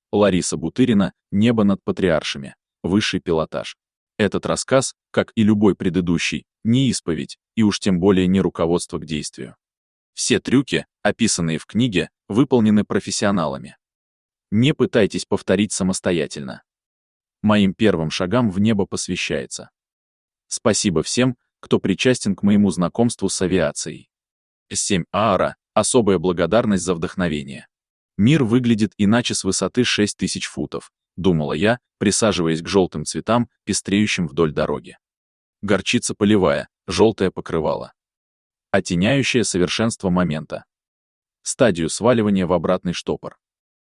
Лариса Бутырина «Небо над патриаршами. Высший пилотаж». Этот рассказ, как и любой предыдущий, не исповедь, и уж тем более не руководство к действию. Все трюки, описанные в книге, выполнены профессионалами. Не пытайтесь повторить самостоятельно. Моим первым шагам в небо посвящается. Спасибо всем, кто причастен к моему знакомству с авиацией. С7 Аара — особая благодарность за вдохновение. Мир выглядит иначе с высоты 6000 футов, думала я, присаживаясь к желтым цветам, пестреющим вдоль дороги. Горчица полевая, желтое покрывало. Оттеняющее совершенство момента. Стадию сваливания в обратный штопор.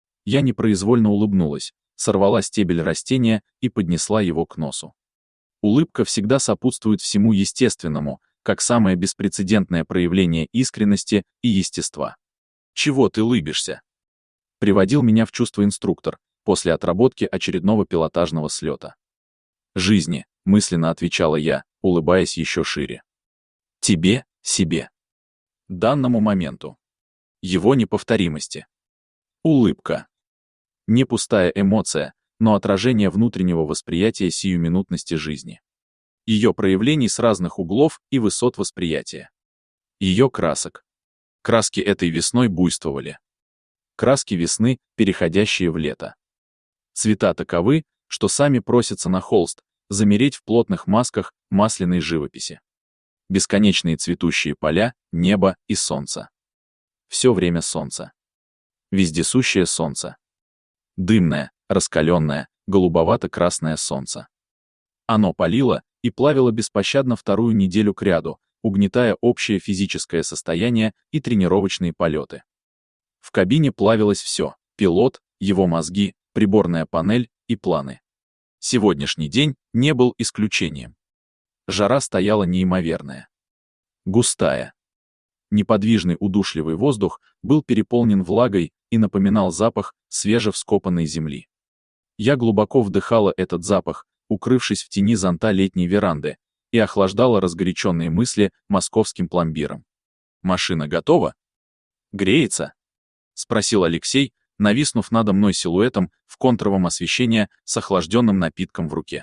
Я непроизвольно улыбнулась, сорвала стебель растения и поднесла его к носу. Улыбка всегда сопутствует всему естественному, как самое беспрецедентное проявление искренности и естества. «Чего ты улыбишься?» Приводил меня в чувство инструктор после отработки очередного пилотажного слета. «Жизни», — мысленно отвечала я, улыбаясь еще шире. «Тебе, себе. Данному моменту. Его неповторимости». Улыбка. Не пустая эмоция, но отражение внутреннего восприятия сиюминутности жизни. Ее проявлений с разных углов и высот восприятия. Ее красок. Краски этой весной буйствовали. Краски весны, переходящие в лето. Цвета таковы, что сами просятся на холст, замереть в плотных масках масляной живописи. Бесконечные цветущие поля, небо и солнце. Все время солнце. Вездесущее солнце. Дымное, раскаленное, голубовато-красное солнце. Оно палило и плавило беспощадно вторую неделю кряду, угнетая общее физическое состояние и тренировочные полеты. В кабине плавилось все — пилот, его мозги, приборная панель и планы. Сегодняшний день не был исключением. Жара стояла неимоверная. Густая. Неподвижный удушливый воздух был переполнен влагой и напоминал запах свежевскопанной земли. Я глубоко вдыхала этот запах, укрывшись в тени зонта летней веранды, и охлаждала разгоряченные мысли московским пломбиром. «Машина готова? Греется?» — спросил Алексей, нависнув надо мной силуэтом в контровом освещении с охлажденным напитком в руке.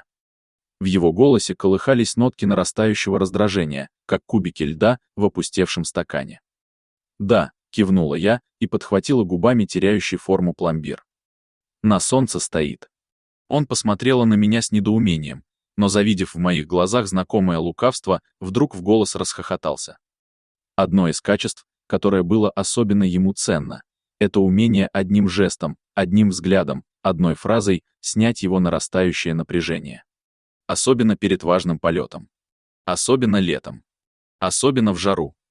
В его голосе колыхались нотки нарастающего раздражения, как кубики льда в опустевшем стакане. «Да», — кивнула я и подхватила губами теряющий форму пломбир. «На солнце стоит». Он посмотрела на меня с недоумением, но, завидев в моих глазах знакомое лукавство, вдруг в голос расхохотался. Одно из качеств, которое было особенно ему ценно, это умение одним жестом, одним взглядом, одной фразой снять его нарастающее напряжение. Особенно перед важным полетом. Особенно летом. Особенно в жару.